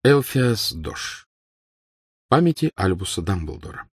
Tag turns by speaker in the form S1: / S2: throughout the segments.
S1: Элфиас Дош. Памяти Альбуса Дамблдора.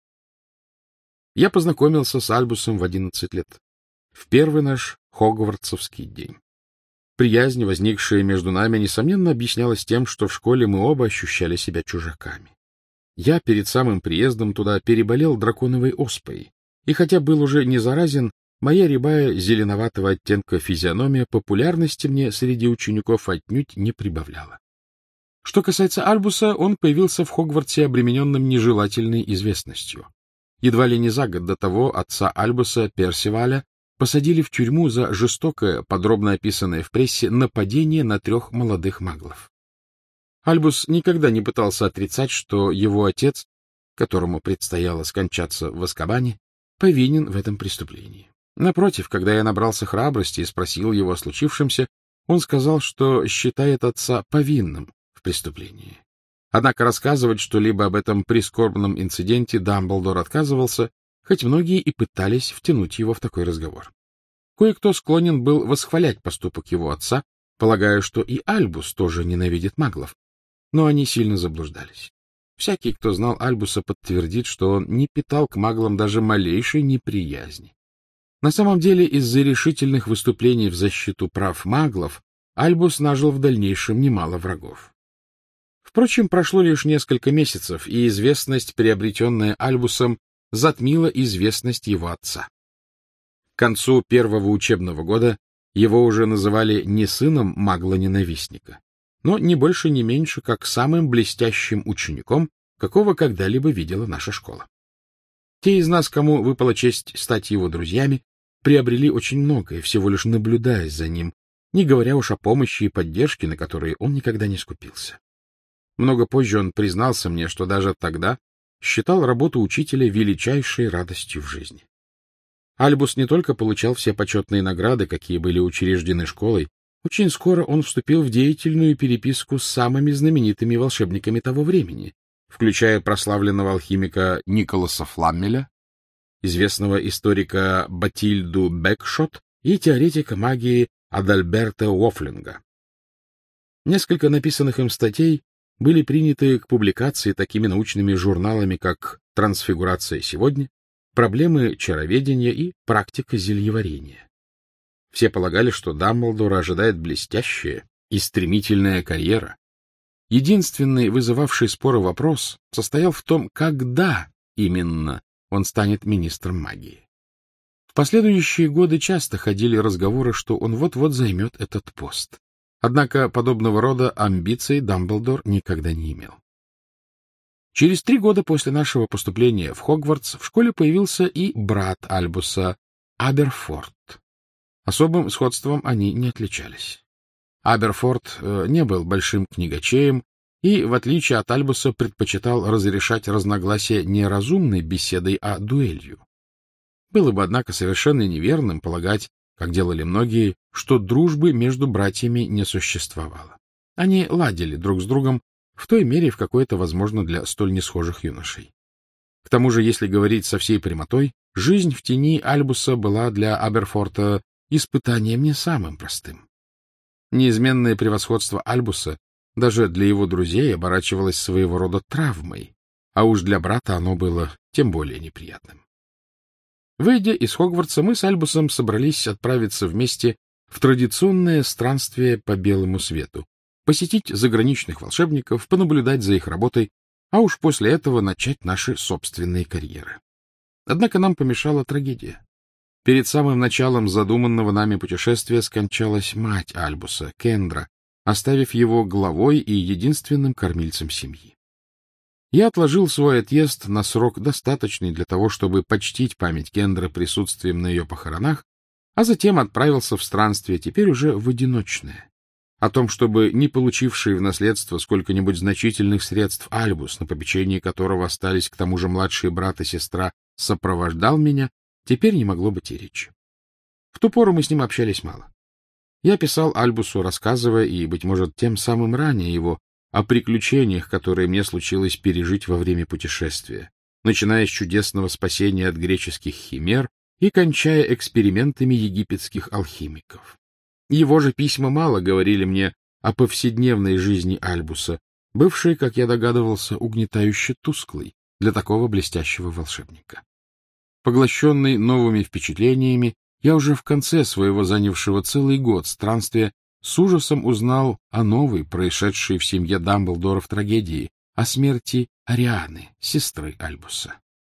S1: Я познакомился с Альбусом в 11 лет, в первый наш хогвартсовский день. Приязнь, возникшая между нами, несомненно, объяснялась тем, что в школе мы оба ощущали себя чужаками. Я перед самым приездом туда переболел драконовой оспой, и хотя был уже не заразен, моя рябая зеленоватого оттенка физиономия популярности мне среди учеников отнюдь не прибавляла. Что касается Альбуса, он появился в Хогвартсе обремененным нежелательной известностью. Едва ли не за год до того отца Альбуса, Персиваля, посадили в тюрьму за жестокое, подробно описанное в прессе, нападение на 3 молодых маглов. Альбус никогда не пытался отрицать, что его отец, которому предстояло скончаться в Азкабане, повинен в этом преступлении. Напротив, когда я набрался храбрости и спросил его о случившемся, он сказал, что считает отца повинным в преступлении. Однако рассказывать что-либо об этом прискорбном инциденте Дамблдор отказывался, хоть многие и пытались втянуть его в такой разговор. Кое-кто склонен был восхвалять поступок его отца, полагая, что и Альбус тоже ненавидит маглов, но они сильно заблуждались. Всякий, кто знал Альбуса, подтвердит, что он не питал к маглам даже малейшей неприязни. На самом деле, из-за решительных выступлений в защиту прав маглов Альбус нажил в дальнейшем немало врагов. Впрочем, прошло лишь несколько месяцев, и известность, приобретенная Альбусом, затмила известность его отца. К концу первого учебного года его уже называли не сыном магла-ненавистника, но не больше, не меньше, как самым блестящим учеником, какого когда-либо видела наша школа. Те из нас, кому выпала честь стать его друзьями, приобрели очень многое, всего лишь наблюдая за ним, не говоря уж о помощи и поддержке, на которые он никогда не скупился. Много позже он признался мне, что даже тогда считал работу учителя величайшей радостью в жизни. Альбус не только получал все почетные награды, какие были учреждены школой, очень скоро он вступил в деятельную переписку с самыми знаменитыми волшебниками того времени, включая прославленного алхимика Николаса Фламмеля, известного историка Батильду Бекшот и теоретика магии Адальберта Уофлинга. Несколько написанных им статей были приняты к публикации такими научными журналами, как «Трансфигурация сегодня», «Проблемы чароведения» и «Практика зельеварения». Все полагали, что Дамблдора ожидает блестящая и стремительная карьера. Единственный вызывавший споры вопрос состоял в том, когда именно он станет министром магии. В последующие годы часто ходили разговоры, что он вот-вот займет этот пост. Однако подобного рода амбиций Дамблдор никогда не имел. Через 3 года после нашего поступления в Хогвартс в школе появился и брат Альбуса, Аберфорд. Особым сходством они не отличались. Аберфорд не был большим книгачеем и, в отличие от Альбуса, предпочитал разрешать разногласия не разумной беседой, а дуэлью. Было бы, однако, совершенно неверным полагать, как делали многие, что дружбы между братьями не существовало. Они ладили друг с другом в той мере, в какой это возможно для столь несхожих юношей. К тому же, если говорить со всей прямотой, жизнь в тени Альбуса была для Аберфорта испытанием не самым простым. Неизменное превосходство Альбуса даже для его друзей оборачивалось своего рода травмой, а уж для брата оно было тем более неприятным. Выйдя из Хогвартса, мы с Альбусом собрались отправиться вместе в традиционное странствие по белому свету, посетить заграничных волшебников, понаблюдать за их работой, а уж после этого начать наши собственные карьеры. Однако нам помешала трагедия. Перед самым началом задуманного нами путешествия скончалась мать Альбуса, Кендра, оставив его главой и единственным кормильцем семьи. Я отложил свой отъезд на срок, достаточный для того, чтобы почтить память Кендры присутствием на ее похоронах, а затем отправился в странствие, теперь уже в одиночное. О том, чтобы не получивший в наследство сколько-нибудь значительных средств Альбус, на попечении которого остались к тому же младший брат и сестра, сопровождал меня, теперь не могло быть и речи. В ту пору мы с ним общались мало. Я писал Альбусу, рассказывая и, быть может, тем самым ранее его, о приключениях, которые мне случилось пережить во время путешествия, начиная с чудесного спасения от греческих химер и кончая экспериментами египетских алхимиков. Его же письма мало говорили мне о повседневной жизни Альбуса, бывший, как я догадывался, угнетающе тусклый для такого блестящего волшебника. Поглощенный новыми впечатлениями, я уже в конце своего занявшего целый год странствия с ужасом узнал о новой, происшедшей в семье Дамблдоров трагедии, о смерти Арианы, сестры Альбуса.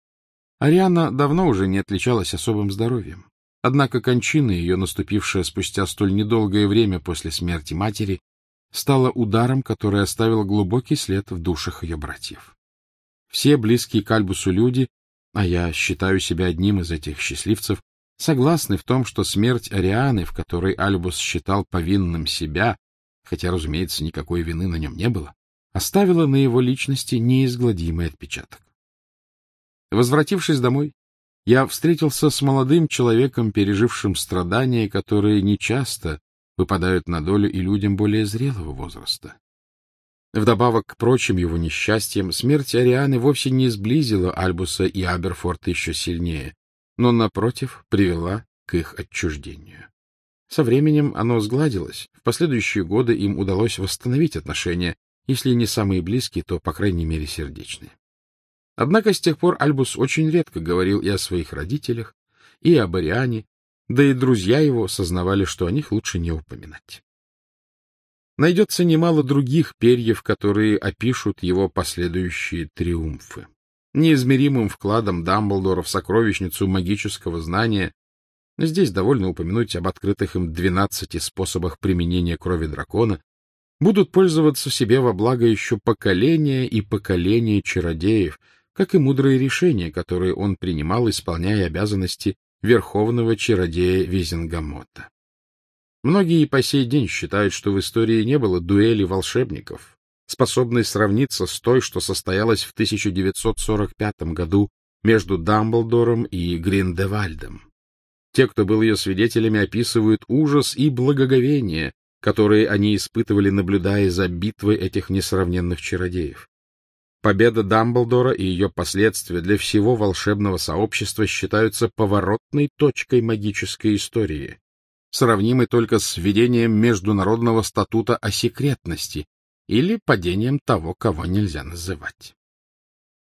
S1: Ариана давно уже не отличалась особым здоровьем. Однако кончина ее, наступившая спустя столь недолгое время после смерти матери, стала ударом, который оставил глубокий след в душах ее братьев. Все близкие к Альбусу люди, а я считаю себя одним из этих счастливцев, согласны в том, что смерть Арианы, в которой Альбус считал повинным себя, хотя, разумеется, никакой вины на нем не было, оставила на его личности неизгладимый отпечаток. Возвратившись домой, я встретился с молодым человеком, пережившим страдания, которые нечасто выпадают на долю и людям более зрелого возраста. Вдобавок к прочим его несчастьям, смерть Арианы вовсе не сблизила Альбуса и Аберфорта еще сильнее, но, напротив, привела к их отчуждению. Со временем оно сгладилось. В последующие годы им удалось восстановить отношения, если не самые близкие, то, по крайней мере, сердечные. Однако с тех пор Альбус очень редко говорил и о своих родителях, и об Ариане, да и друзья его сознавали, что о них лучше не упоминать. Найдется немало других перьев, которые опишут его последующие триумфы. Неизмеримым вкладом Дамблдора в сокровищницу магического знания здесь довольно упомянуть об открытых им 12 способах применения крови дракона, будут пользоваться себе во благо еще поколения и поколения чародеев, как и мудрые решения, которые он принимал, исполняя обязанности верховного чародея Визенгамота. Многие и по сей день считают, что в истории не было дуэли волшебников, способной сравниться с той, что состоялась в 1945 году между Дамблдором и Гриндевальдом. Те, кто был ее свидетелями, описывают ужас и благоговение, которые они испытывали, наблюдая за битвой этих несравненных чародеев. Победа Дамблдора и ее последствия для всего волшебного сообщества считаются поворотной точкой магической истории, сравнимой только с введением международного статута о секретности или падением того, кого нельзя называть.